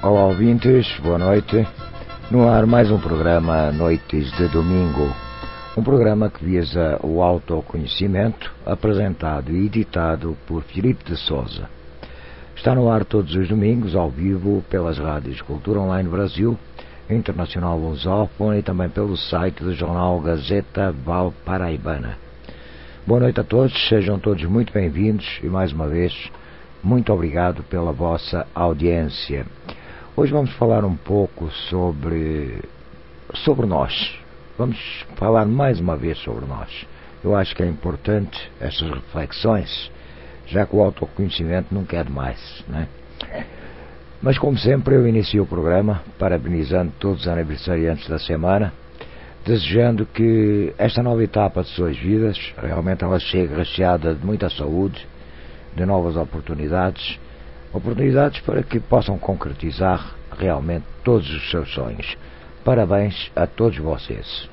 Olá ouvintes, boa noite. No ar mais um programa Noites de Domingo. Um programa que visa o autoconhecimento, apresentado e editado por Filipe de Sousa. Está no ar todos os domingos, ao vivo, pelas rádios Cultura Online Brasil, Internacional Lusófona e também pelo site do jornal Gazeta Valparaibana. Boa noite a todos, sejam todos muito bem-vindos e mais uma vez, muito obrigado pela vossa audiência. Hoje vamos falar um pouco sobre nós. Vamos falar mais uma vez sobre nós. Eu acho que é importante estas reflexões, já que o autoconhecimento nunca é demais, né? Mas como sempre eu inicio o programa parabenizando todos os aniversariantes da semana, desejando que esta nova etapa de suas vidas realmente ela chegue recheada de muita saúde, de novas oportunidades para que possam concretizar realmente todos os seus sonhos. Parabéns a todos vocês.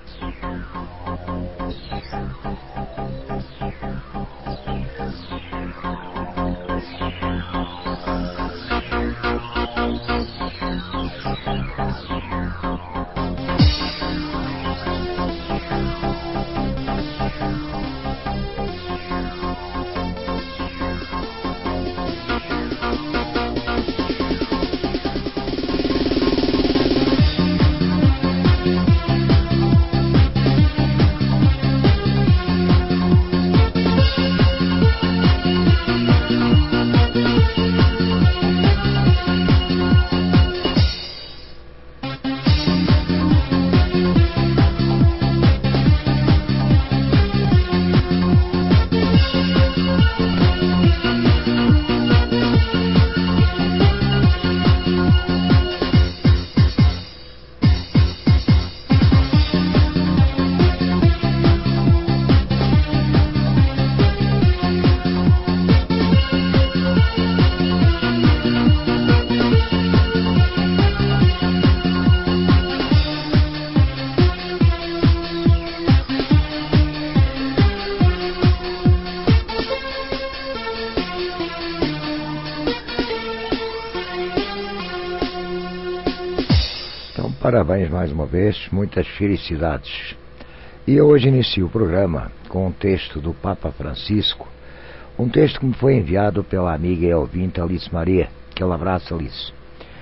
Parabéns mais uma vez, muitas felicidades. E eu hoje inicio o programa com um texto do Papa Francisco, um texto que me foi enviado pela amiga e ouvinte Alice Maria, que ela abraça Alice.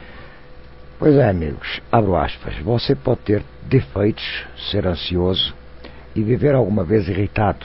Pois é, amigos, abro aspas, você pode ter defeitos, ser ansioso e viver alguma vez irritado,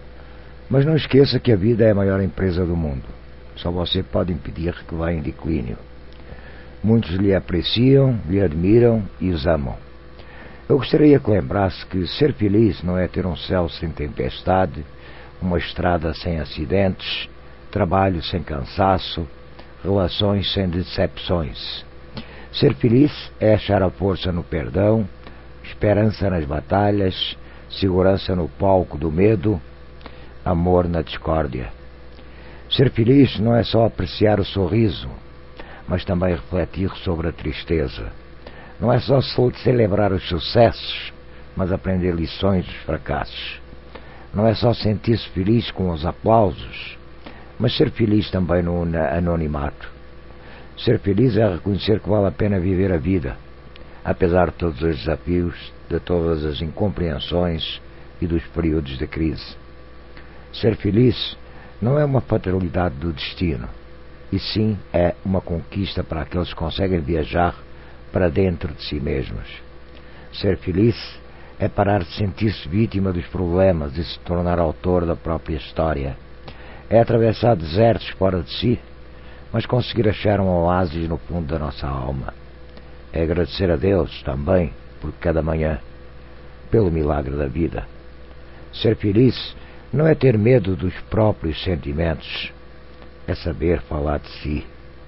mas não esqueça que a vida é a maior empresa do mundo. Só você pode impedir que vá em declínio. Muitos lhe apreciam, lhe admiram e os amam. Eu gostaria que lembrasse que ser feliz não é ter um céu sem tempestade, uma estrada sem acidentes, trabalho sem cansaço, relações sem decepções. Ser feliz é achar a força no perdão, esperança nas batalhas, segurança no palco do medo, amor na discórdia. Ser feliz não é só apreciar o sorriso, mas também refletir sobre a tristeza. Não é só celebrar os sucessos, mas aprender lições dos fracassos. Não é só sentir-se feliz com os aplausos, mas ser feliz também no anonimato. Ser feliz é reconhecer que vale a pena viver a vida, apesar de todos os desafios, de todas as incompreensões e dos períodos de crise. Ser feliz não é uma fatalidade do destino, e sim é uma conquista para aqueles que conseguem viajar para dentro de si mesmos. Ser feliz é parar de sentir-se vítima dos problemas e se tornar autor da própria história. É atravessar desertos fora de si, mas conseguir achar um oásis no fundo da nossa alma. É agradecer a Deus também por cada manhã, pelo milagre da vida. Ser feliz não é ter medo dos próprios sentimentos, é saber falar de si,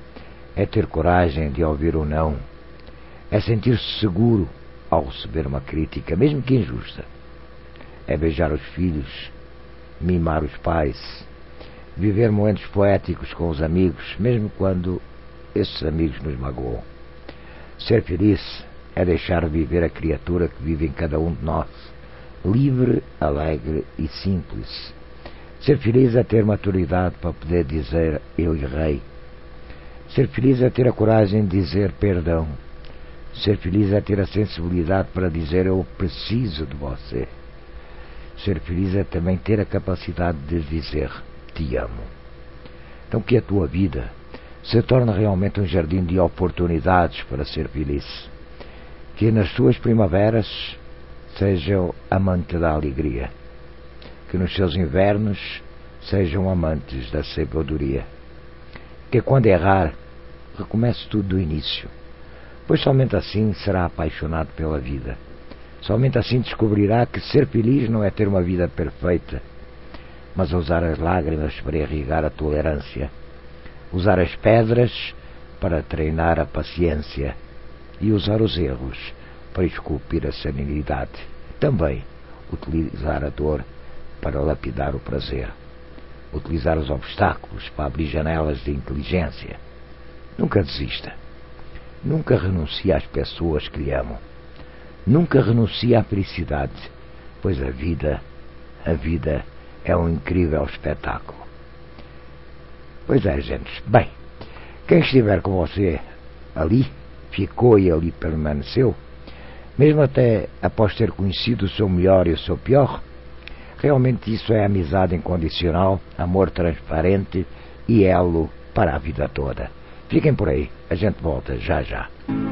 é ter coragem de ouvir o não, é sentir-se seguro ao receber uma crítica, mesmo que injusta, é beijar os filhos, mimar os pais, viver momentos poéticos com os amigos, mesmo quando esses amigos nos magoam. Ser feliz é deixar viver a criatura que vive em cada um de nós, livre, alegre e simples. Ser feliz é ter maturidade para poder dizer eu errei. Ser feliz é ter a coragem de dizer perdão. Ser feliz é ter a sensibilidade para dizer eu preciso de você. Ser feliz é também ter a capacidade de dizer te amo. Então que a tua vida se torne realmente um jardim de oportunidades para ser feliz. Que nas tuas primaveras sejam amante da alegria. Que nos seus invernos sejam amantes da sabedoria. Que quando errar, recomece tudo do início, pois somente assim será apaixonado pela vida. Somente assim descobrirá que ser feliz não é ter uma vida perfeita, mas usar as lágrimas para irrigar a tolerância, usar as pedras para treinar a paciência e usar os erros para esculpir a serenidade. Também utilizar a dor para lapidar o prazer, utilizar os obstáculos para abrir janelas de inteligência. Nunca desista. Nunca renuncie às pessoas que lhe amam. Nunca renuncie à felicidade, pois a vida é um incrível espetáculo. Pois é, gente. Bem, quem estiver com você ali, ficou e ali permaneceu, mesmo até após ter conhecido o seu melhor e o seu pior, realmente isso é amizade incondicional, amor transparente e elo para a vida toda. Fiquem por aí, a gente volta já já.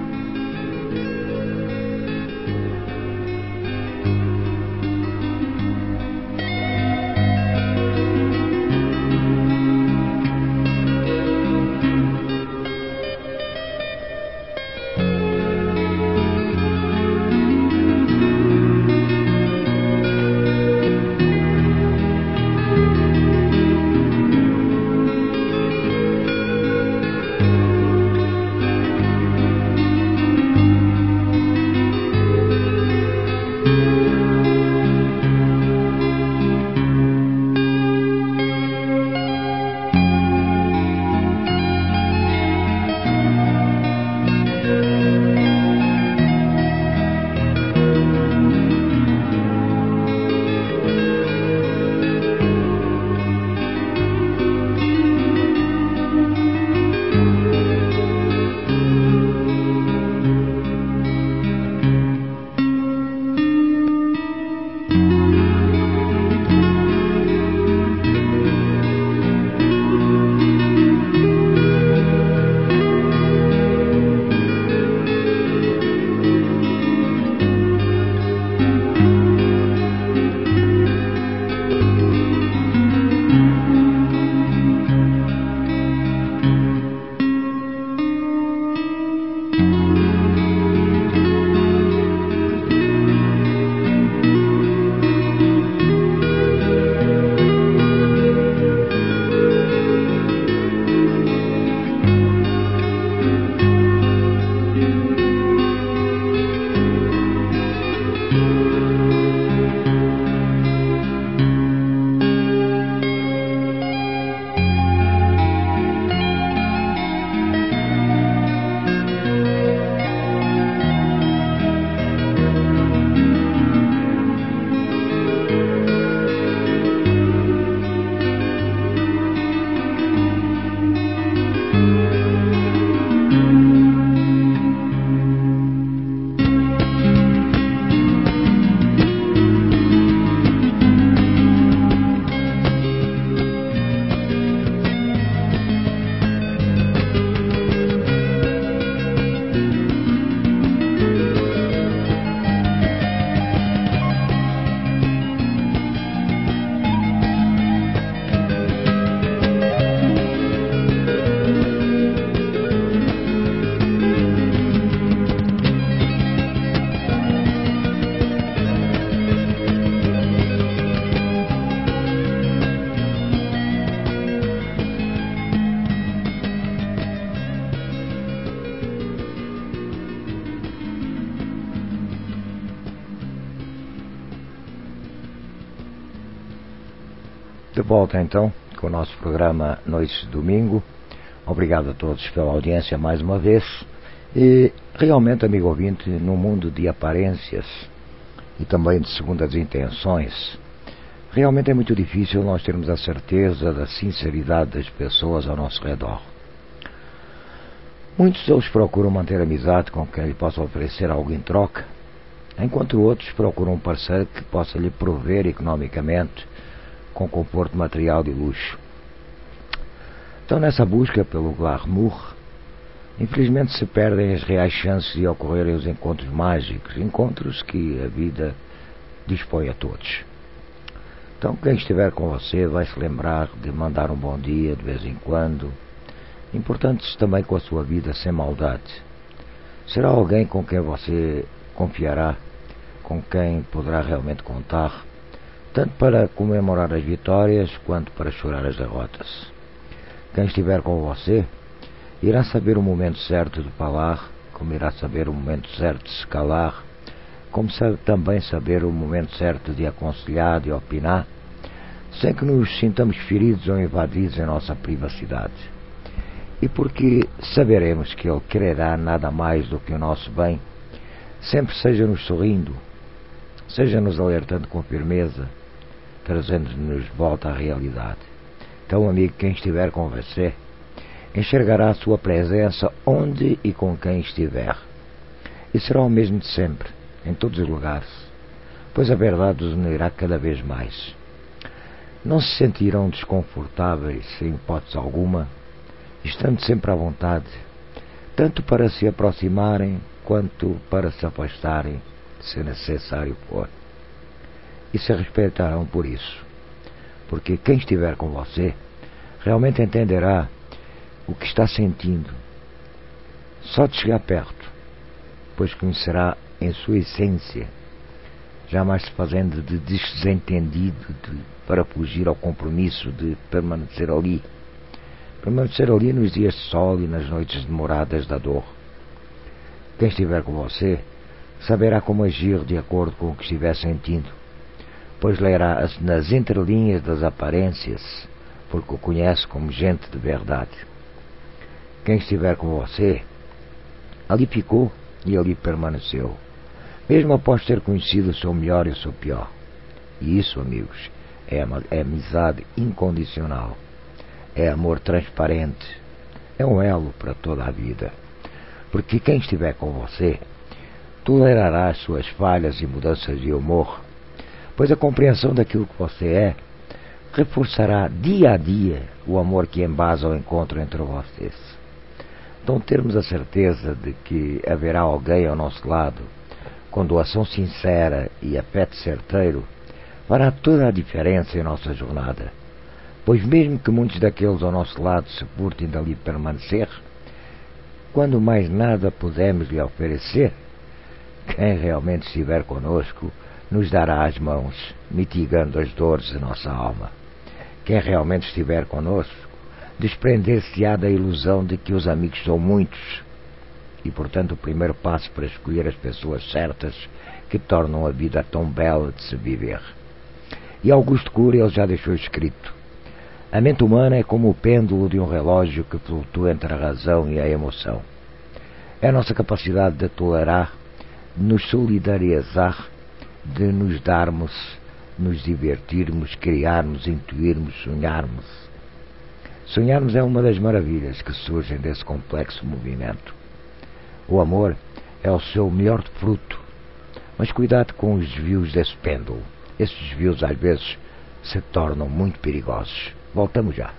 De volta então com o nosso programa Noites de Domingo. Obrigado a todos pela audiência mais uma vez. E realmente, amigo ouvinte, no mundo de aparências e também de segundas intenções, realmente é muito difícil nós termos a certeza da sinceridade das pessoas ao nosso redor. Muitos deles procuram manter amizade com quem lhe possa oferecer algo em troca, enquanto outros procuram um parceiro que possa lhe prover economicamente com conforto material e luxo. Então, nessa busca pelo glamour, infelizmente se perdem as reais chances de ocorrerem os encontros mágicos, encontros que a vida dispõe a todos. Então, quem estiver com você vai se lembrar de mandar um bom dia de vez em quando, importantes também com a sua vida, sem maldade. Será alguém com quem você confiará, com quem poderá realmente contar, tanto para comemorar as vitórias quanto para chorar as derrotas. Quem estiver com você irá saber o momento certo de falar, como irá saber o momento certo de se calar, como também saber o momento certo de aconselhar, de opinar, sem que nos sintamos feridos ou invadidos em nossa privacidade. E porque saberemos que Ele quererá nada mais do que o nosso bem, sempre seja-nos sorrindo, seja-nos alertando com firmeza, trazendo-nos de volta à realidade. Então, amigo, quem estiver com você, enxergará a sua presença onde e com quem estiver. E será o mesmo de sempre, em todos os lugares, pois a verdade os unirá cada vez mais. Não se sentirão desconfortáveis, sem hipótese alguma, estando sempre à vontade, tanto para se aproximarem quanto para se afastarem, se necessário for. E se respeitarão por isso, porque quem estiver com você realmente entenderá o que está sentindo, só de chegar perto, pois conhecerá em sua essência, jamais se fazendo de desentendido para fugir ao compromisso de permanecer ali nos dias de sol e nas noites demoradas da dor. Quem estiver com você saberá como agir de acordo com o que estiver sentindo, pois lerá nas entrelinhas das aparências, porque o conhece como gente de verdade. Quem estiver com você, ali ficou e ali permaneceu, mesmo após ter conhecido o seu melhor e o seu pior. E isso, amigos, é amizade incondicional, é amor transparente, é um elo para toda a vida. Porque quem estiver com você tolerará as suas falhas e mudanças de humor, pois a compreensão daquilo que você é reforçará dia a dia o amor que embasa o encontro entre vocês. Então, termos a certeza de que haverá alguém ao nosso lado, com doação sincera e afeto certeiro, fará toda a diferença em nossa jornada. Pois mesmo que muitos daqueles ao nosso lado se furtem dali permanecer, quando mais nada pudermos lhe oferecer, quem realmente estiver conosco nos dará as mãos, mitigando as dores de nossa alma. Quem realmente estiver conosco desprender-se-á da ilusão de que os amigos são muitos, e portanto o primeiro passo para escolher as pessoas certas que tornam a vida tão bela de se viver. E Augusto Cury ele já deixou escrito: a mente humana é como o pêndulo de um relógio que flutua entre a razão e a emoção. É a nossa capacidade de tolerar, de nos solidarizar, de nos darmos, nos divertirmos, criarmos, intuirmos, sonharmos. Sonharmos é uma das maravilhas que surgem desse complexo movimento. O amor é o seu melhor fruto, mas cuidado com os desvios desse pêndulo. Esses desvios às vezes se tornam muito perigosos. Voltamos já.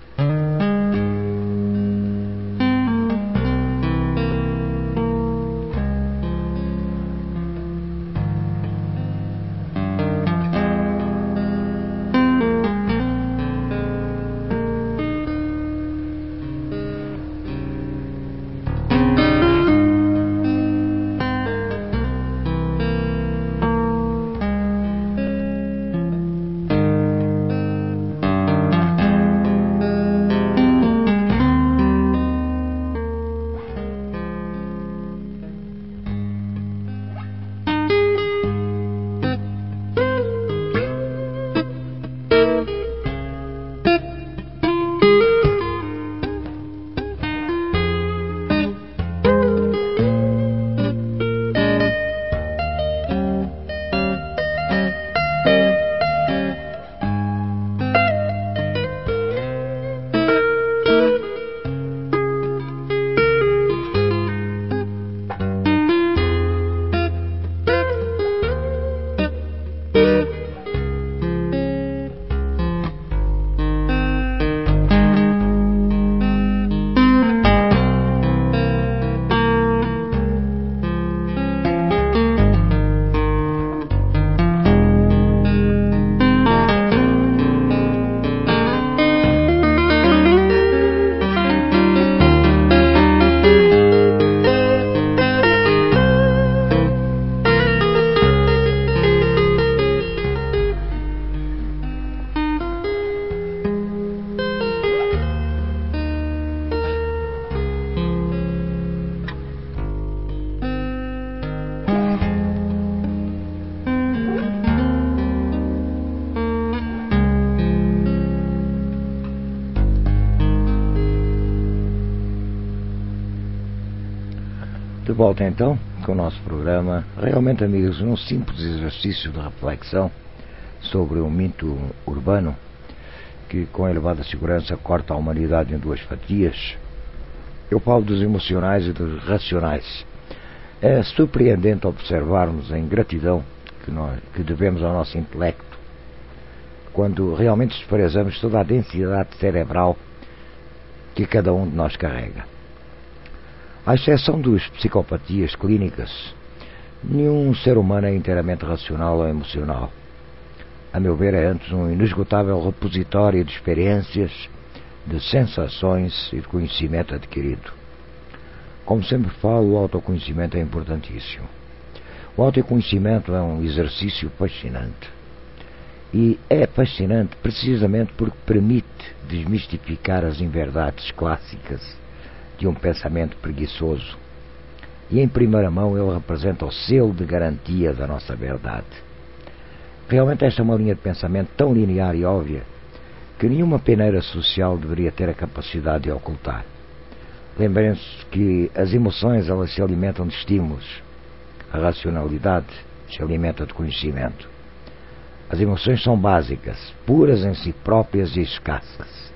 volta então com o nosso programa, realmente amigos, num simples exercício de reflexão sobre um mito urbano que com elevada segurança corta a humanidade em duas fatias. Eu falo dos emocionais e dos racionais. É surpreendente observarmos a ingratidão que devemos ao nosso intelecto quando realmente desprezamos toda a densidade cerebral que cada um de nós carrega. À exceção das psicopatias clínicas, nenhum ser humano é inteiramente racional ou emocional. A meu ver, é antes um inesgotável repositório de experiências, de sensações e de conhecimento adquirido. Como sempre falo, o autoconhecimento é importantíssimo. O autoconhecimento é um exercício fascinante. E é fascinante precisamente porque permite desmistificar as inverdades clássicas de um pensamento preguiçoso. E em primeira mão ele representa o selo de garantia da nossa verdade. Realmente esta é uma linha de pensamento tão linear e óbvia que nenhuma peneira social deveria ter a capacidade de ocultar. Lembrem-se que as emoções elas se alimentam de estímulos. A racionalidade se alimenta de conhecimento. As emoções são básicas, puras em si próprias e escassas.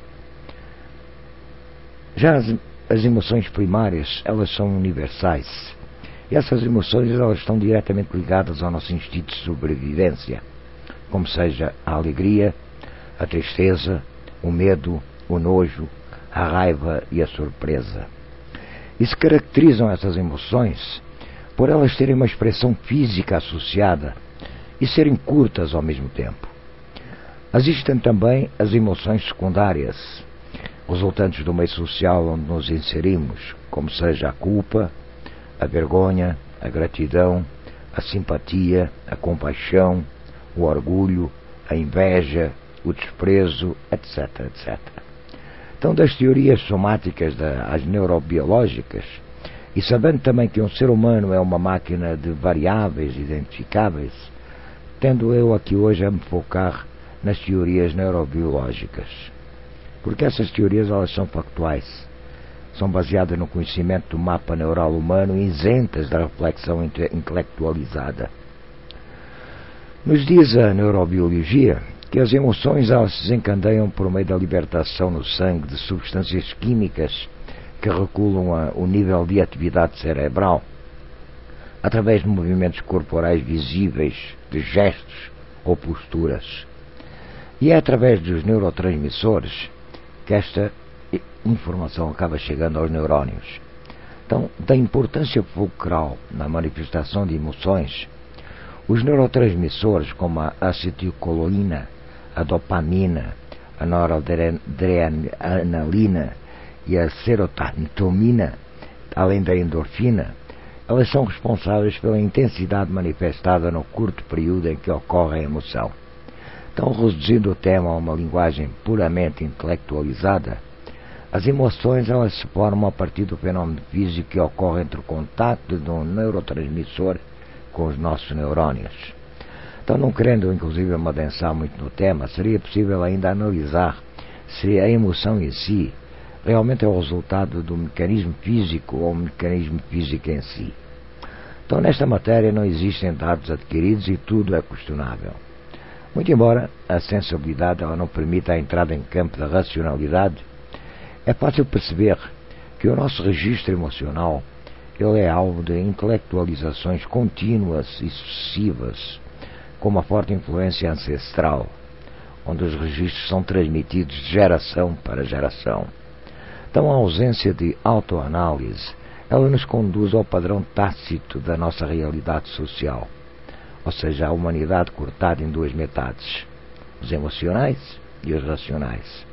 Já as emoções primárias, elas são universais. E essas emoções elas estão diretamente ligadas ao nosso instinto de sobrevivência, como seja a alegria, a tristeza, o medo, o nojo, a raiva e a surpresa. E se caracterizam essas emoções por elas terem uma expressão física associada e serem curtas ao mesmo tempo. Existem também as emoções secundárias, resultantes do meio social onde nos inserimos, como seja a culpa, a vergonha, a gratidão, a simpatia, a compaixão, o orgulho, a inveja, o desprezo, etc, etc. Então, das teorias somáticas às neurobiológicas, e sabendo também que um ser humano é uma máquina de variáveis identificáveis, tendo eu aqui hoje a me focar nas teorias neurobiológicas. Porque essas teorias elas são factuais, são baseadas no conhecimento do mapa neural humano e isentas da reflexão intelectualizada. Nos diz a neurobiologia que as emoções elas se desencadeiam por meio da libertação no sangue de substâncias químicas que regulam o nível de atividade cerebral, através de movimentos corporais visíveis, de gestos ou posturas. E é através dos neurotransmissores que esta informação acaba chegando aos neurónios. Então, da importância fulcral na manifestação de emoções, os neurotransmissores como a acetilcolina, a dopamina, a noradrenalina e a serotonina, além da endorfina, elas são responsáveis pela intensidade manifestada no curto período em que ocorre a emoção. Então, reduzindo o tema a uma linguagem puramente intelectualizada, as emoções elas se formam a partir do fenómeno físico que ocorre entre o contato de um neurotransmissor com os nossos neurónios. Então, não querendo inclusive me adensar muito no tema, seria possível ainda analisar se a emoção em si realmente é o resultado do mecanismo físico ou o mecanismo físico em si. Então, nesta matéria não existem dados adquiridos e tudo é questionável. Muito embora a sensibilidade ela não permita a entrada em campo da racionalidade, é fácil perceber que o nosso registro emocional ele é alvo de intelectualizações contínuas e sucessivas, com uma forte influência ancestral, onde os registros são transmitidos de geração para geração. Então, a ausência de autoanálise ela nos conduz ao padrão tácito da nossa realidade social, ou seja, a humanidade cortada em duas metades, os emocionais e os racionais.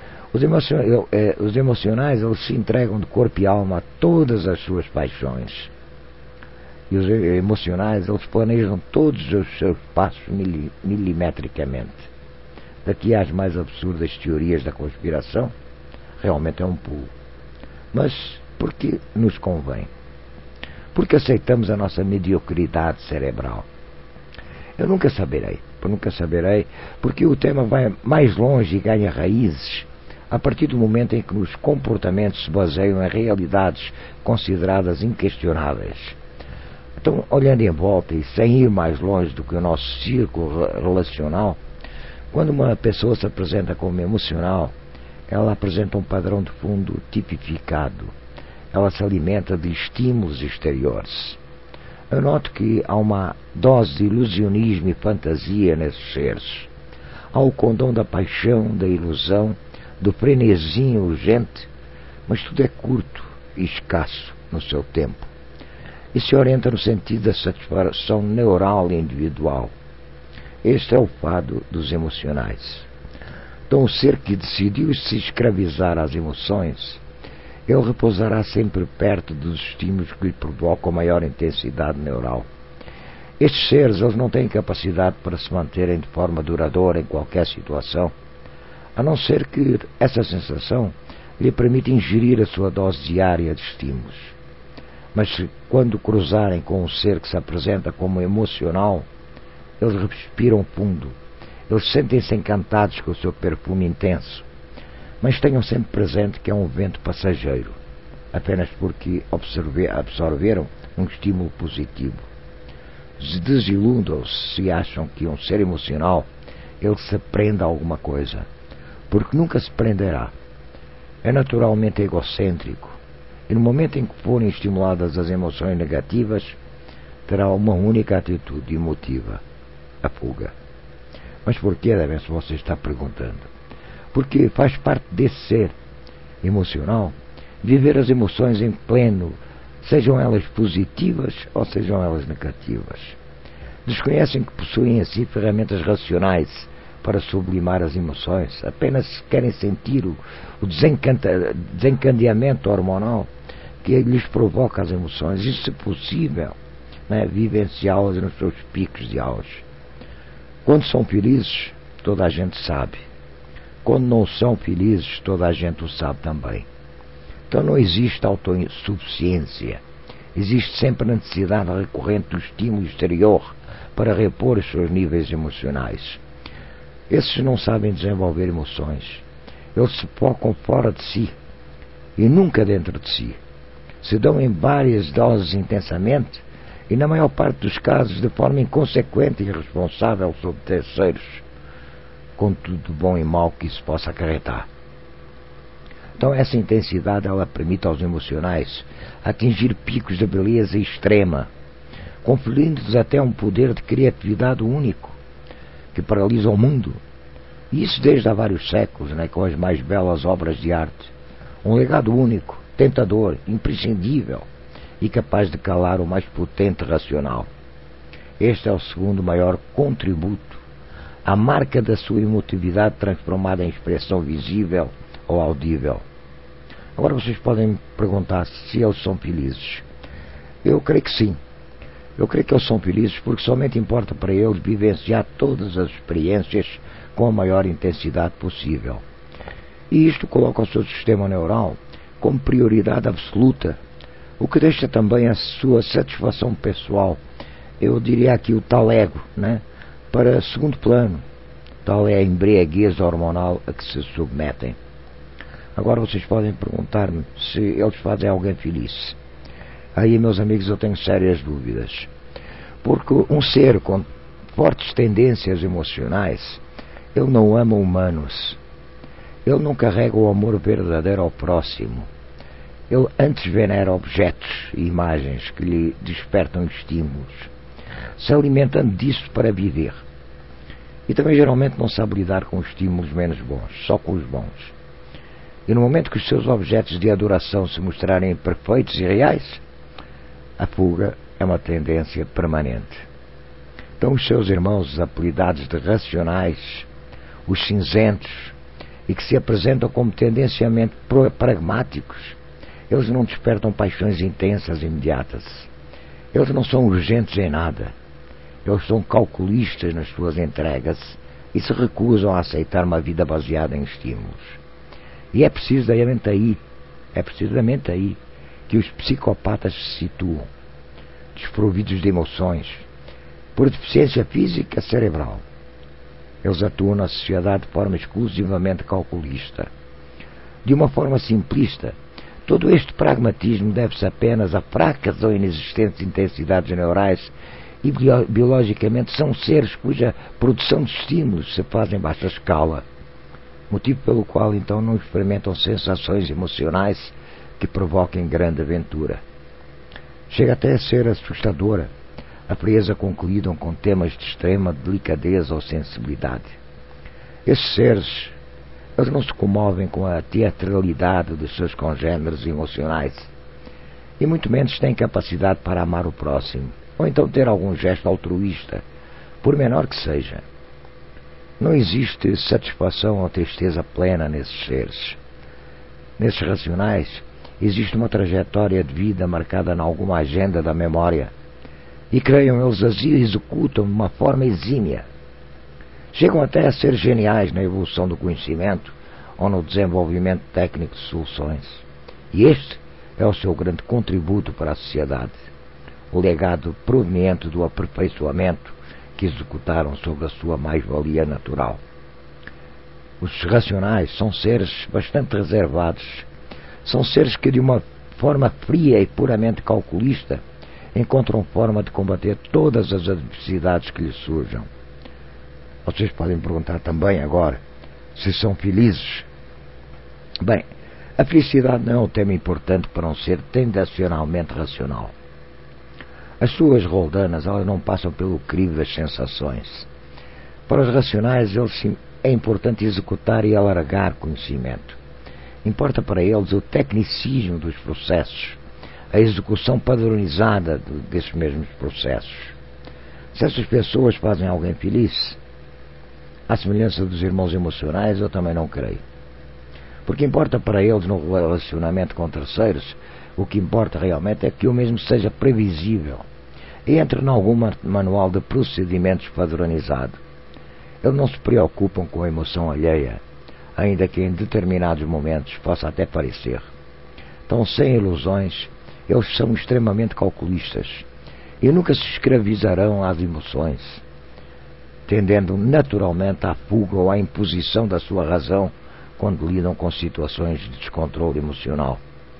Os emocionais eles se entregam de corpo e alma a todas as suas paixões. E os emocionais eles planejam todos os seus passos milimetricamente. Daqui às mais absurdas teorias da conspiração, realmente é um pulo. Mas por que nos convém? Porque aceitamos a nossa mediocridade cerebral. Eu nunca saberei, porque o tema vai mais longe e ganha raízes a partir do momento em que os comportamentos se baseiam em realidades consideradas inquestionáveis. Então, olhando em volta e sem ir mais longe do que o nosso círculo relacional, quando uma pessoa se apresenta como emocional, ela apresenta um padrão de fundo tipificado. Ela se alimenta de estímulos exteriores. Eu noto que há uma dose de ilusionismo e fantasia nesses seres. Há o condão da paixão, da ilusão, do frenesinho urgente, mas tudo é curto e escasso no seu tempo. E se orienta no sentido da satisfação neural e individual. Este é o fado dos emocionais. Então, o ser que decidiu se escravizar às emoções, ele repousará sempre perto dos estímulos que lhe provocam maior intensidade neural. Estes seres, eles não têm capacidade para se manterem de forma duradoura em qualquer situação, a não ser que essa sensação lhe permita ingerir a sua dose diária de estímulos. Mas quando cruzarem com um ser que se apresenta como emocional, eles respiram fundo, eles sentem-se encantados com o seu perfume intenso, mas tenham sempre presente que é um vento passageiro, apenas porque absorveram um estímulo positivo. Desiludam-se se acham que um ser emocional ele se prende a alguma coisa, porque nunca se prenderá. É naturalmente egocêntrico, e no momento em que forem estimuladas as emoções negativas, terá uma única atitude emotiva: a fuga. Mas porquê, devem-se você estar perguntando? Porque faz parte desse ser emocional viver as emoções em pleno, sejam elas positivas ou sejam elas negativas. Desconhecem que possuem assim ferramentas racionais para sublimar as emoções, apenas querem sentir o desencadeamento hormonal que lhes provoca as emoções e, se possível, vivenciá-las nos seus picos de auge. Quando são felizes, toda a gente sabe. Quando não são felizes, toda a gente o sabe também. Então não existe autossuficiência. Existe sempre a necessidade recorrente do estímulo exterior para repor os seus níveis emocionais. Esses não sabem desenvolver emoções. Eles se focam fora de si e nunca dentro de si. Se dão em várias doses intensamente e, na maior parte dos casos, de forma inconsequente e irresponsável sobre terceiros, com tudo de bom e mau que isso possa acarretar. Então essa intensidade ela permite aos emocionais atingir picos de beleza extrema, conferindo-lhes até um poder de criatividade único, que paralisa o mundo. E isso desde há vários séculos, com as mais belas obras de arte. Um legado único, tentador, imprescindível e capaz de calar o mais potente racional. Este é o segundo maior contributo, a marca da sua emotividade transformada em expressão visível ou audível. Agora vocês podem me perguntar se eles são felizes. Eu creio que sim. Eu creio que eles são felizes porque somente importa para eles vivenciar todas as experiências com a maior intensidade possível. E isto coloca o seu sistema neural como prioridade absoluta, o que deixa também a sua satisfação pessoal, eu diria aqui o tal ego, para segundo plano. Tal é a embriaguez hormonal a que se submetem. Agora vocês podem perguntar-me se eles fazem alguém feliz. Aí, meus amigos, eu tenho sérias dúvidas. Porque um ser com fortes tendências emocionais, ele não ama humanos. Ele não carrega o amor verdadeiro ao próximo. Ele antes venera objetos e imagens que lhe despertam estímulos, se alimentando disso para viver. E também geralmente não sabe lidar com estímulos menos bons, só com os bons. E no momento que os seus objetos de adoração se mostrarem perfeitos e reais, a fuga é uma tendência permanente. Então os seus irmãos apelidados de racionais, os cinzentos, e que se apresentam como tendencialmente pragmáticos, eles não despertam paixões intensas e imediatas. Eles não são urgentes em nada. Eles são calculistas nas suas entregas e se recusam a aceitar uma vida baseada em estímulos. E é precisamente aí que os psicopatas se situam, desprovidos de emoções, por deficiência física cerebral. Eles atuam na sociedade de forma exclusivamente calculista. de uma forma simplista, todo este pragmatismo deve-se apenas a fracas ou inexistentes intensidades neurais e biologicamente são seres cuja produção de estímulos se faz em baixa escala, motivo pelo qual então não experimentam sensações emocionais que provoquem grande aventura. Chega até a ser assustadora a frieza com que lidam com temas de extrema delicadeza ou sensibilidade. Esses seres, eles não se comovem com a teatralidade dos seus congêneres emocionais e muito menos têm capacidade para amar o próximo ou então ter algum gesto altruísta, por menor que seja. Não existe satisfação ou tristeza plena nesses seres. Nesses racionais, existe uma trajetória de vida marcada em alguma agenda da memória e, creiam eles, as executam de uma forma exímia. Chegam até a ser geniais na evolução do conhecimento ou no desenvolvimento técnico de soluções. E este é o seu grande contributo para a sociedade, o legado proveniente do aperfeiçoamento que executaram sobre a sua mais-valia natural. Os racionais são seres bastante reservados. São seres que, de uma forma fria e puramente calculista, encontram forma de combater todas as adversidades que lhes surjam. Vocês podem perguntar também agora se são felizes. Bem, a felicidade não é um tema importante para um ser tendencionalmente racional. As suas roldanas, elas não passam pelo crivo das sensações. Para os racionais, é importante executar e alargar conhecimento. Importa para eles o tecnicismo dos processos, a execução padronizada desses mesmos processos. Se essas pessoas fazem alguém feliz, à semelhança dos irmãos emocionais, eu também não creio. Porque importa para eles, no relacionamento com terceiros, o que importa realmente é que o mesmo seja previsível e entre em algum manual de procedimentos padronizado. Eles não se preocupam com a emoção alheia, ainda que em determinados momentos possa até parecer. Então, sem ilusões, eles são extremamente calculistas e nunca se escravizarão às emoções, tendendo naturalmente à fuga ou à imposição da sua razão quando lidam com situações de descontrole emocional.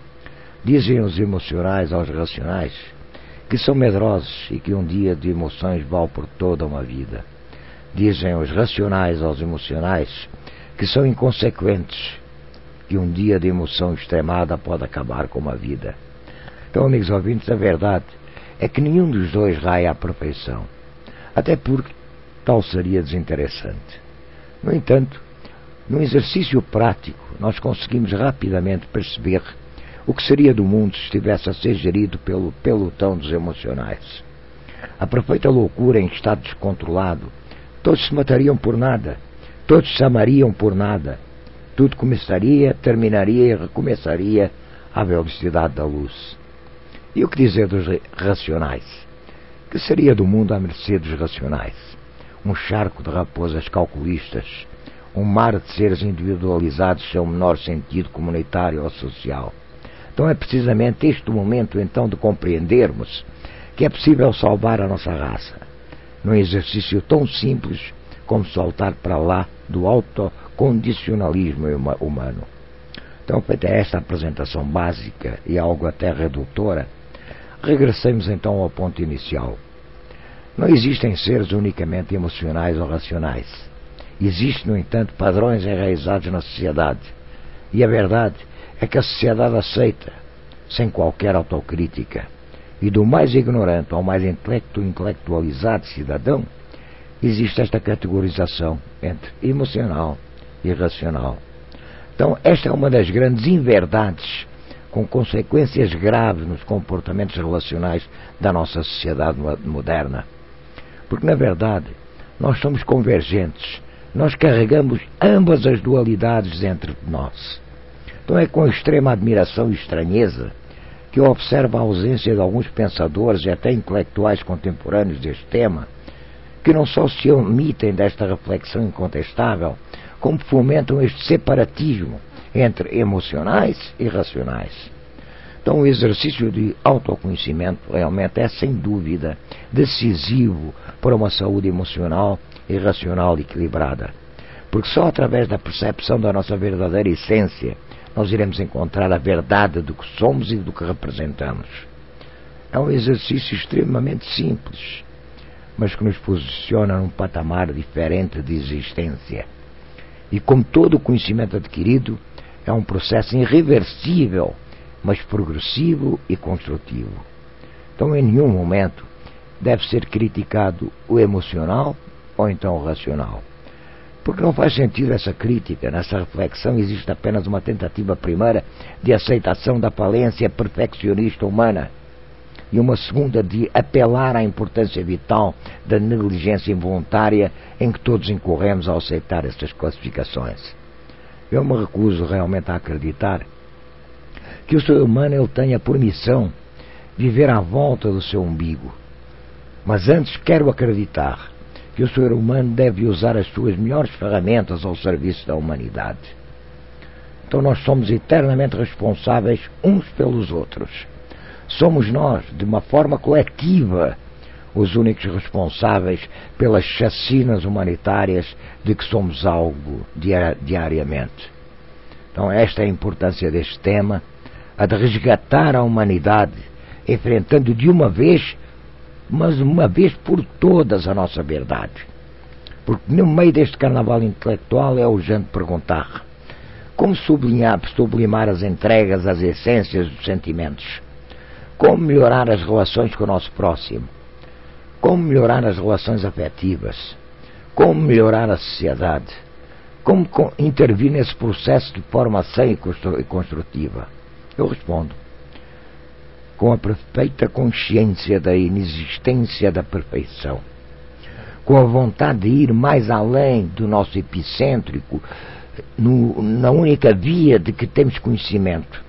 Dizem os emocionais aos racionais que são medrosos e que um dia de emoções vale por toda uma vida. Dizem os racionais aos emocionais que são inconsequentes, que um dia de emoção extremada pode acabar com uma vida. Então, amigos ouvintes, a verdade é que nenhum dos dois raia à perfeição, até porque tal seria desinteressante. No entanto, no exercício prático, nós conseguimos rapidamente perceber o que seria do mundo se estivesse a ser gerido pelo pelotão dos emocionais. A perfeita loucura em estado descontrolado, todos se matariam por nada, todos se amariam por nada, tudo começaria, terminaria e recomeçaria à velocidade da luz. E o que dizer dos racionais? Que seria do mundo à mercê dos racionais? Um charco de raposas calculistas, um mar de seres individualizados sem o menor sentido comunitário ou social. Então é precisamente este o momento então de compreendermos que é possível salvar a nossa raça, num exercício tão simples como saltar para lá do autocondicionalismo humano. Então, feita esta apresentação básica e algo até redutora, regressemos então ao ponto inicial. Não existem seres unicamente emocionais ou racionais. Existem, no entanto, padrões enraizados na sociedade. E a verdade é que a sociedade aceita, sem qualquer autocrítica, e do mais ignorante ao mais intelectualizado cidadão, existe esta categorização entre emocional e racional. Então, esta é uma das grandes inverdades com consequências graves nos comportamentos relacionais da nossa sociedade moderna. Porque, na verdade, nós somos convergentes, nós carregamos ambas as dualidades entre nós. Então é com extrema admiração e estranheza que eu observo a ausência de alguns pensadores e até intelectuais contemporâneos deste tema, que não só se omitem desta reflexão incontestável, como fomentam este separatismo entre emocionais e racionais. Então o exercício de autoconhecimento realmente é, sem dúvida, decisivo para uma saúde emocional e racional equilibrada. Porque só através da percepção da nossa verdadeira essência nós iremos encontrar a verdade do que somos e do que representamos. É um exercício extremamente simples, mas que nos posiciona num patamar diferente de existência. E como todo o conhecimento adquirido, é um processo irreversível, mas progressivo e construtivo. Então, em nenhum momento deve ser criticado o emocional ou então o racional. Porque não faz sentido essa crítica. Nessa reflexão existe apenas uma tentativa primeira de aceitação da falência perfeccionista humana e uma segunda de apelar à importância vital da negligência involuntária em que todos incorremos ao aceitar estas classificações. Eu me recuso realmente a acreditar que o ser humano ele tenha por missão viver à volta do seu umbigo. Mas antes quero acreditar que o ser humano deve usar as suas melhores ferramentas ao serviço da humanidade. Então nós somos eternamente responsáveis uns pelos outros. Somos nós, de uma forma coletiva, os únicos responsáveis pelas chacinas humanitárias de que somos alvo diariamente. Então esta é a importância deste tema, a de resgatar a humanidade, enfrentando de uma vez, mas uma vez por todas, a nossa verdade. Porque no meio deste carnaval intelectual é urgente perguntar: como sublimar as entregas, as essências dos sentimentos? Como melhorar as relações com o nosso próximo? Como melhorar as relações afetivas? Como melhorar a sociedade? Como intervir nesse processo de formação e construtiva? Eu respondo: com a perfeita consciência da inexistência da perfeição, com a vontade de ir mais além do nosso epicêntrico, na única via de que temos conhecimento.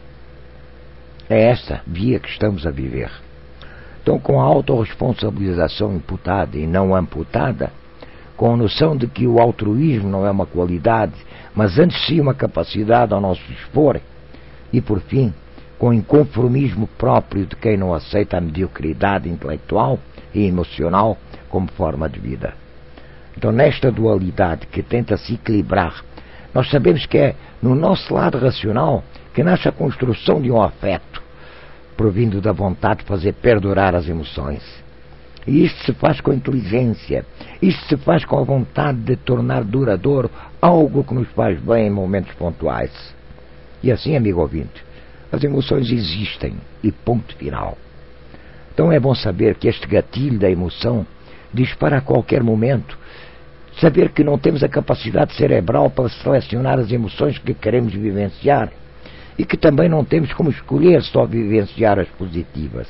É esta via que estamos a viver. Então, com a autorresponsabilização imputada e não amputada, com a noção de que o altruísmo não é uma qualidade, mas antes sim uma capacidade ao nosso dispor, e por fim, com o inconformismo próprio de quem não aceita a mediocridade intelectual e emocional como forma de vida. Então, nesta dualidade que tenta se equilibrar, nós sabemos que é no nosso lado racional que nasce a construção de um afeto, provindo da vontade de fazer perdurar as emoções. E isto se faz com inteligência, isto se faz com a vontade de tornar duradouro algo que nos faz bem em momentos pontuais. E assim, amigo ouvinte, as emoções existem, e ponto final. Então é bom saber que este gatilho da emoção dispara a qualquer momento, saber que não temos a capacidade cerebral para selecionar as emoções que queremos vivenciar e que também não temos como escolher só vivenciar as positivas.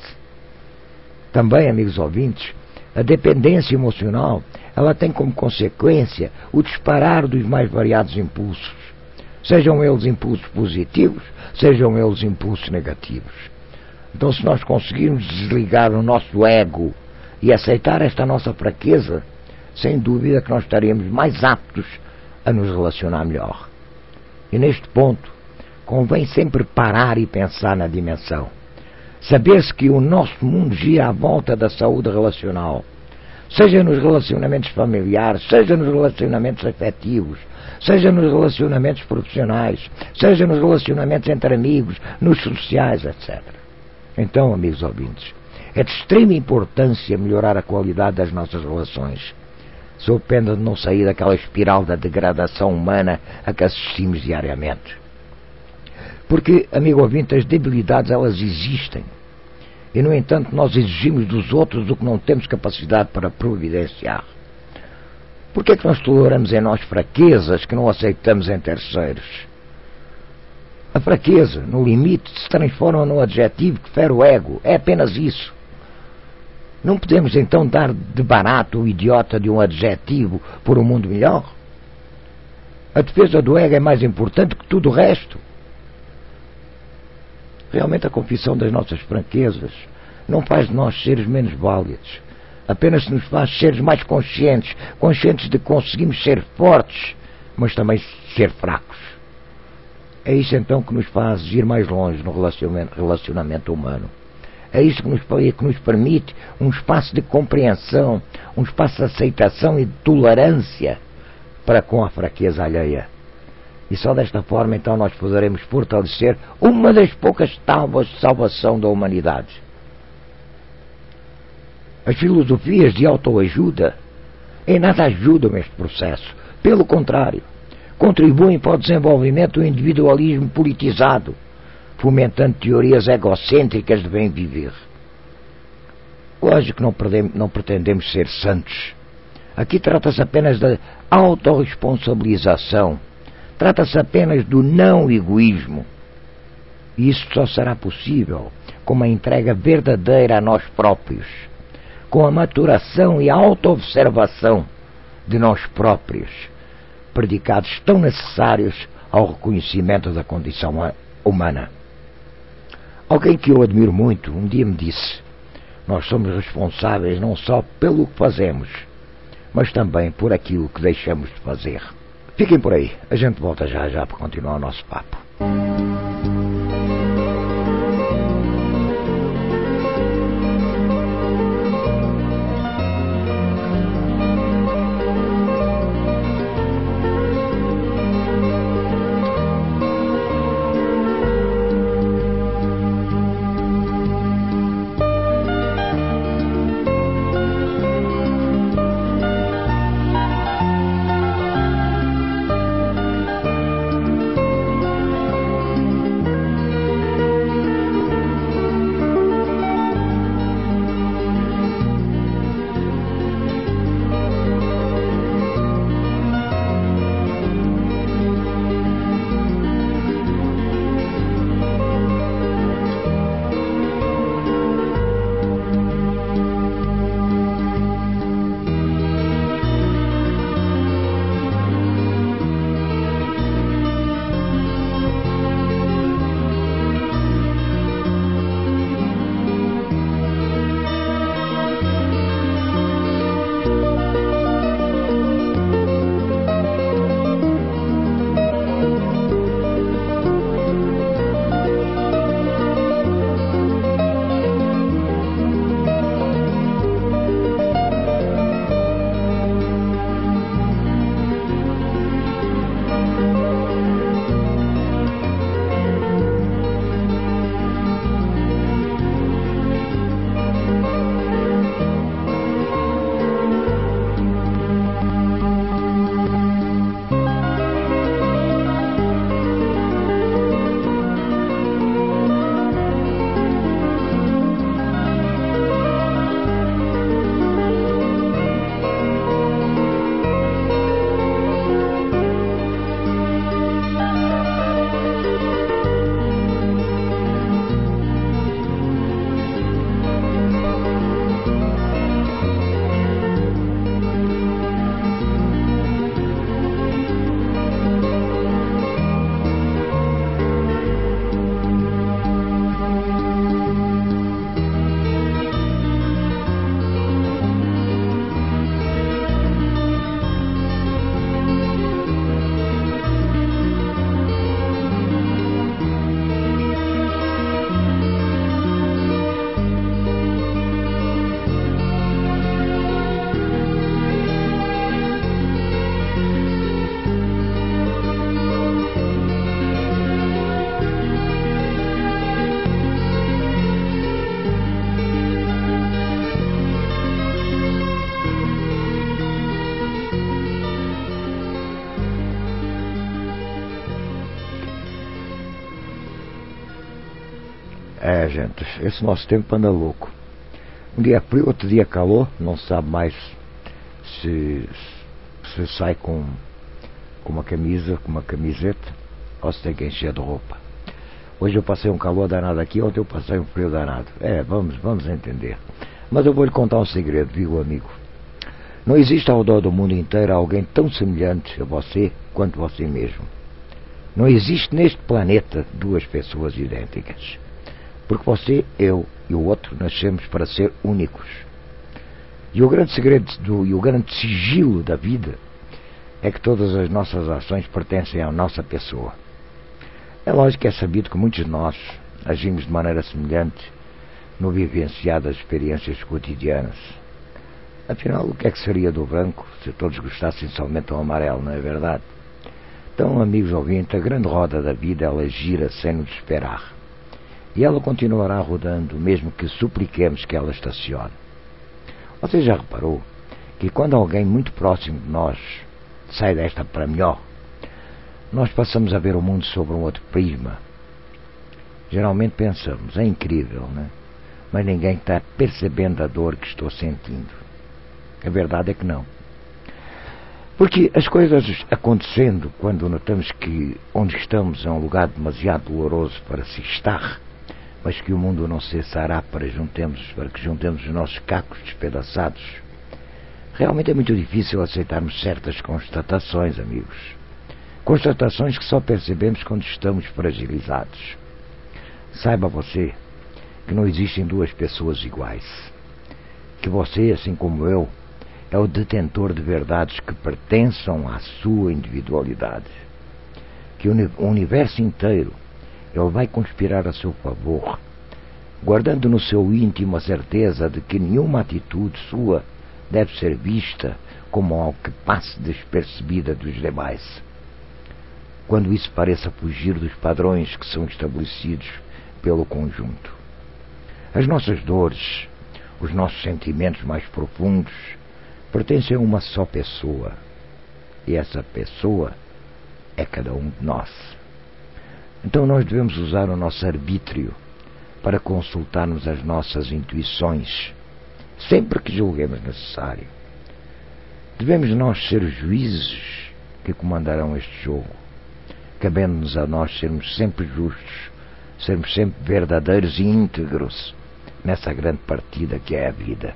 Também, amigos ouvintes, a dependência emocional, ela tem como consequência o disparar dos mais variados impulsos, sejam eles impulsos positivos, sejam eles impulsos negativos. Então, se nós conseguirmos desligar o nosso ego e aceitar esta nossa fraqueza, sem dúvida que nós estaríamos mais aptos a nos relacionar melhor. E neste ponto, convém sempre parar e pensar na dimensão. Saber-se que o nosso mundo gira à volta da saúde relacional, seja nos relacionamentos familiares, seja nos relacionamentos afetivos, seja nos relacionamentos profissionais, seja nos relacionamentos entre amigos, nos sociais, etc. Então, amigos ouvintes, é de extrema importância melhorar a qualidade das nossas relações, sob pena de não sair daquela espiral da degradação humana a que assistimos diariamente. Porque, amigo ouvinte, as debilidades elas existem. E, no entanto, nós exigimos dos outros o que não temos capacidade para providenciar. Por que é que nós toleramos em nós fraquezas que não aceitamos em terceiros? A fraqueza, no limite, se transforma num adjetivo que fere o ego. É apenas isso. Não podemos, então, dar de barato o idiota de um adjetivo por um mundo melhor? A defesa do ego é mais importante que tudo o resto. Realmente a confissão das nossas fraquezas não faz de nós seres menos válidos, apenas nos faz seres mais conscientes de que conseguimos ser fortes, mas também ser fracos. É isso então que nos faz ir mais longe no relacionamento humano. É isso que nos permite um espaço de compreensão, um espaço de aceitação e de tolerância para com a fraqueza alheia. E só desta forma então nós poderemos fortalecer uma das poucas tábuas de salvação da humanidade. As filosofias de autoajuda em nada ajudam este processo. Pelo contrário, contribuem para o desenvolvimento do individualismo politizado, fomentando teorias egocêntricas de bem viver. Lógico que não pretendemos ser santos. Aqui trata-se apenas da autorresponsabilização. Trata-se apenas do não egoísmo. E isso só será possível com uma entrega verdadeira a nós próprios, com a maturação e a autoobservação de nós próprios, predicados tão necessários ao reconhecimento da condição humana. Alguém que eu admiro muito um dia me disse: nós somos responsáveis não só pelo que fazemos, mas também por aquilo que deixamos de fazer. Fiquem por aí, a gente volta já para continuar o nosso papo. Gente, esse nosso tempo anda louco. Um dia frio, outro dia calor, não se sabe mais se sai com uma camisa, com uma camiseta, ou se tem que encher de roupa. Hoje eu passei um calor danado aqui, ontem eu passei um frio danado. Vamos entender. Mas eu vou lhe contar um segredo, viu, amigo? Não existe ao redor do mundo inteiro alguém tão semelhante a você quanto você mesmo. Não existe neste planeta duas pessoas idênticas. Porque você, eu e o outro nascemos para ser únicos. E o grande segredo e o grande sigilo da vida é que todas as nossas ações pertencem à nossa pessoa. É lógico que é sabido que muitos de nós agimos de maneira semelhante no vivenciar das experiências cotidianas. Afinal, o que é que seria do branco se todos gostassem somente do amarelo, não é verdade? Então, amigos ouvintes, a grande roda da vida, ela gira sem nos esperar. E ela continuará rodando, mesmo que supliquemos que ela estacione. Você já reparou que quando alguém muito próximo de nós sai desta para melhor, nós passamos a ver o mundo sobre um outro prisma? Geralmente pensamos, é incrível, né? Mas ninguém está percebendo a dor que estou sentindo. A verdade é que não. Porque as coisas acontecendo quando notamos que onde estamos é um lugar demasiado doloroso para se estar, mas que o mundo não cessará para que juntemos os nossos cacos despedaçados, realmente é muito difícil aceitarmos certas constatações, amigos. Constatações que só percebemos quando estamos fragilizados. Saiba você que não existem duas pessoas iguais. Que você, assim como eu, é o detentor de verdades que pertençam à sua individualidade. Que o universo inteiro ele vai conspirar a seu favor, guardando no seu íntimo a certeza de que nenhuma atitude sua deve ser vista como algo que passe despercebida dos demais. Quando isso pareça fugir dos padrões que são estabelecidos pelo conjunto. As nossas dores, os nossos sentimentos mais profundos, pertencem a uma só pessoa. E essa pessoa é cada um de nós. Então nós devemos usar o nosso arbítrio para consultarmos as nossas intuições, sempre que julguemos necessário. Devemos nós ser os juízes que comandarão este jogo, cabendo-nos a nós sermos sempre justos, sermos sempre verdadeiros e íntegros nessa grande partida que é a vida.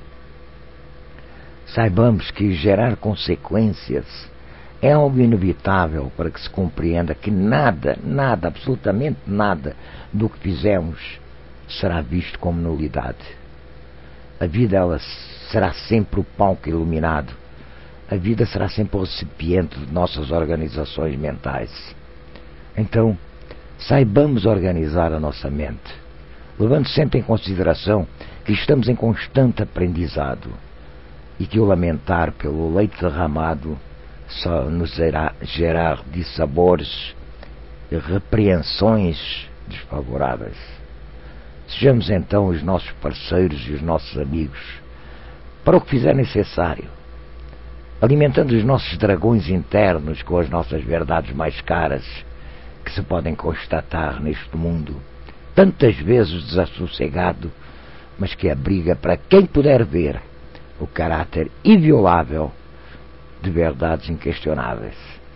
Saibamos que gerar consequências é algo inevitável para que se compreenda que nada, absolutamente nada do que fizemos será visto como nulidade. A vida ela será sempre o palco iluminado. A vida será sempre o recipiente de nossas organizações mentais. Então, saibamos organizar a nossa mente, levando sempre em consideração que estamos em constante aprendizado e que o lamentar pelo leite derramado só nos irá gerar dissabores e repreensões desfavoráveis. Sejamos então os nossos parceiros e os nossos amigos para o que fizer necessário, alimentando os nossos dragões internos com as nossas verdades mais caras que se podem constatar neste mundo, tantas vezes desassossegado, mas que abriga para quem puder ver o caráter inviolável de verdades inquestionáveis.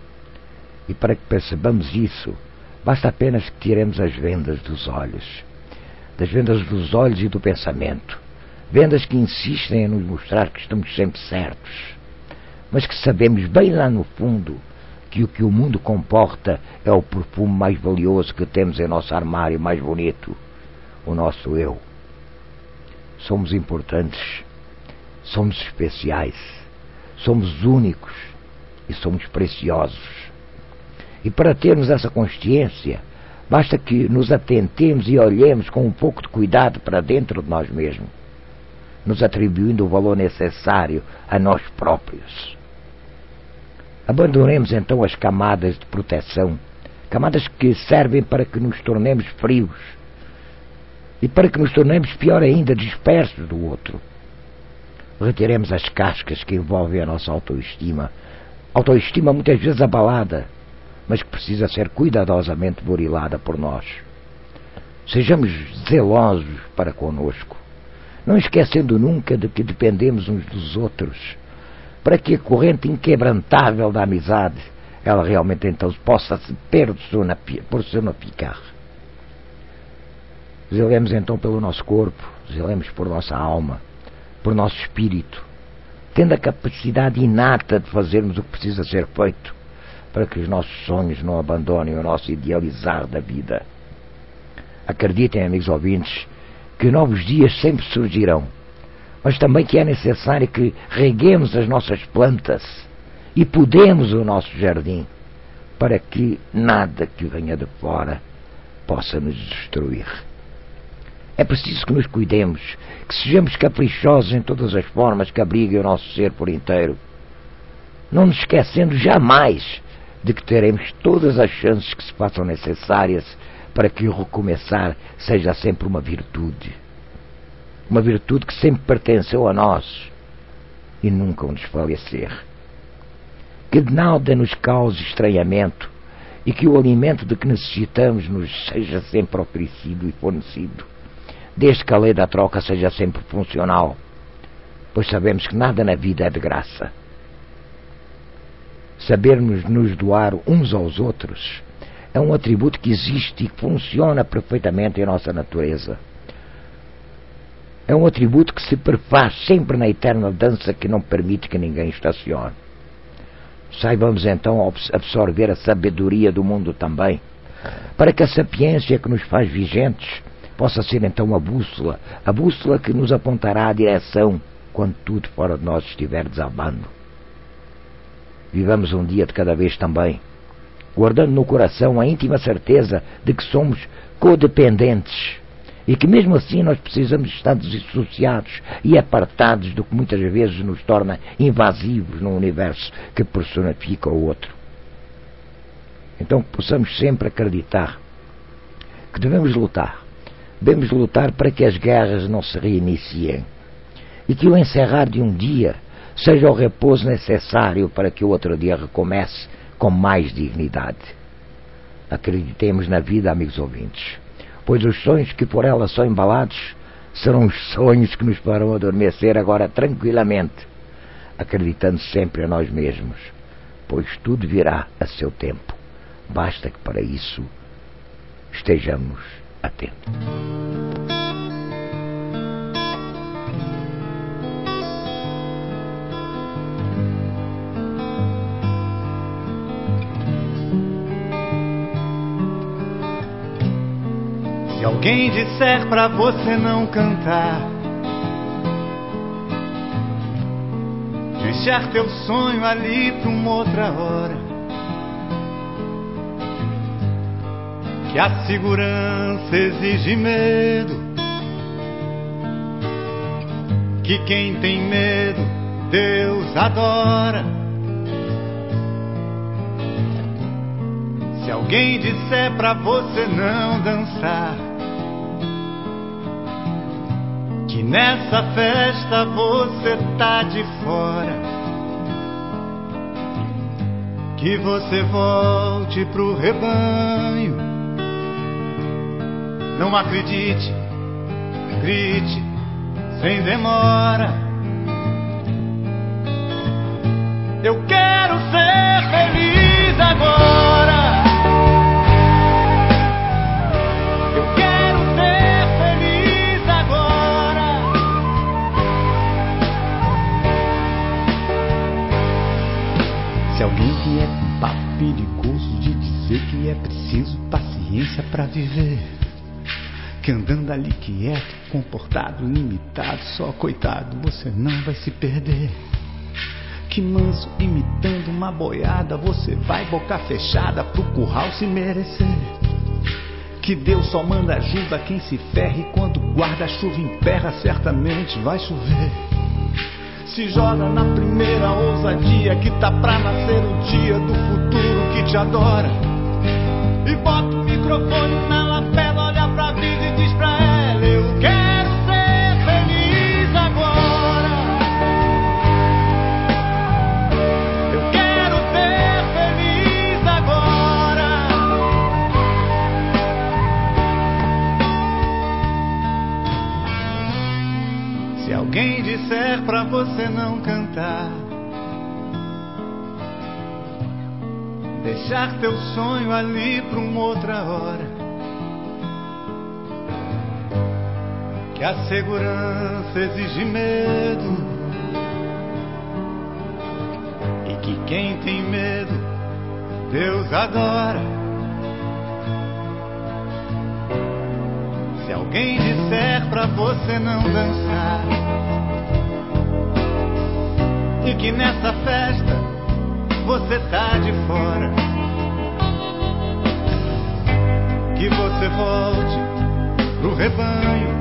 E para que percebamos isso, basta apenas que tiremos as vendas dos olhos, das vendas dos olhos e do pensamento, vendas que insistem em nos mostrar que estamos sempre certos, mas que sabemos bem lá no fundo que o que o mundo comporta é o perfume mais valioso que temos em nosso armário mais bonito, o nosso eu. Somos importantes, somos especiais, somos únicos e somos preciosos. E para termos essa consciência, basta que nos atentemos e olhemos com um pouco de cuidado para dentro de nós mesmos, nos atribuindo o valor necessário a nós próprios. Abandonemos então as camadas de proteção, camadas que servem para que nos tornemos frios e para que nos tornemos, pior ainda, dispersos do outro. Retiremos as cascas que envolvem a nossa autoestima muitas vezes abalada, mas que precisa ser cuidadosamente burilada por nós. Sejamos zelosos para conosco, não esquecendo nunca de que dependemos uns dos outros, para que a corrente inquebrantável da amizade, ela realmente então possa se personificar. Zelemos então pelo nosso corpo, zelemos por nossa alma, por nosso espírito, tendo a capacidade inata de fazermos o que precisa ser feito, para que os nossos sonhos não abandonem o nosso idealizar da vida. Acreditem, amigos ouvintes, que novos dias sempre surgirão, mas também que é necessário que reguemos as nossas plantas e podemos o nosso jardim, para que nada que venha de fora possa nos destruir. É preciso que nos cuidemos, que sejamos caprichosos em todas as formas que abriguem o nosso ser por inteiro, não nos esquecendo jamais de que teremos todas as chances que se façam necessárias para que o recomeçar seja sempre uma virtude. Uma virtude que sempre pertenceu a nós e nunca um desfalecer. Que nada nos cause estranhamento e que o alimento de que necessitamos nos seja sempre oferecido e fornecido, desde que a lei da troca seja sempre funcional, pois sabemos que nada na vida é de graça. Sabermos nos doar uns aos outros é um atributo que existe e que funciona perfeitamente em nossa natureza. É um atributo que se perfaz sempre na eterna dança que não permite que ninguém estacione. Saibamos então absorver a sabedoria do mundo também, para que a sapiência que nos faz vigentes possa ser então a bússola que nos apontará a direção quando tudo fora de nós estiver desabando. Vivamos um dia de cada vez também, guardando no coração a íntima certeza de que somos codependentes e que mesmo assim nós precisamos estar dissociados e apartados do que muitas vezes nos torna invasivos no universo que personifica o outro. Então que possamos sempre acreditar que devemos lutar para que as guerras não se reiniciem e que o encerrar de um dia seja o repouso necessário para que o outro dia recomece com mais dignidade. Acreditemos na vida, amigos ouvintes, pois os sonhos que por ela são embalados serão os sonhos que nos farão adormecer agora tranquilamente, acreditando sempre a nós mesmos, pois tudo virá a seu tempo. Basta que para isso estejamos atentos. Se alguém disser pra você não cantar, deixar teu sonho ali pra uma outra hora, que a segurança exige medo, que quem tem medo Deus adora. Se alguém disser pra você não dançar, que nessa festa você tá de fora, que você volte pro rebanho, não acredite, grite sem demora. Eu quero ser feliz agora. Se alguém vier com papo perigoso de dizer que é preciso paciência pra viver, que andando ali quieto, comportado, limitado, só coitado, você não vai se perder, que manso imitando uma boiada, você vai boca fechada pro curral se merecer, que Deus só manda ajuda a quem se ferra, e quando guarda-chuva emperra certamente vai chover. Se joga na primeira ousadia, que tá pra nascer o dia do futuro que te adora, e bota o microfone na lapela, olha pra vida e diz pra ela: eu quero ser feliz agora. Eu quero ser feliz agora. Se alguém disser pra você não cantar, deixar teu sonho ali pra uma outra hora, que a segurança exige medo, e que quem tem medo Deus adora. Se alguém disser pra você não dançar, e que nessa festa você tá de fora, que você volte pro rebanho,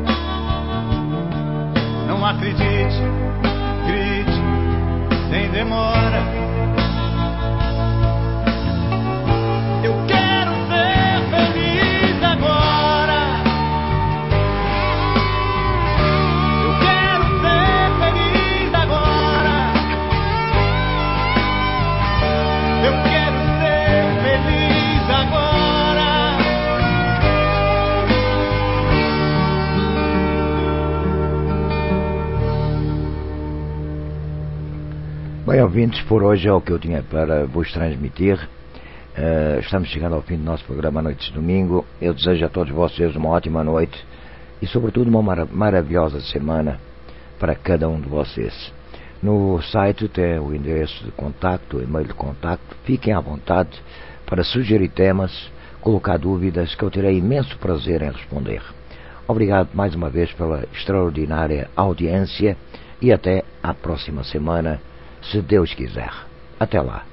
não acredite, grite sem demora. Bem, ouvintes, por hoje é o que eu tinha para vos transmitir. Estamos chegando ao fim do nosso programa Noites de Domingo. Eu desejo a todos vocês uma ótima noite e, sobretudo, uma maravilhosa semana para cada um de vocês. No site tem o endereço de contacto, o e-mail de contacto. Fiquem à vontade para sugerir temas, colocar dúvidas, que eu terei imenso prazer em responder. Obrigado mais uma vez pela extraordinária audiência e até à próxima semana, se Deus quiser. Até lá.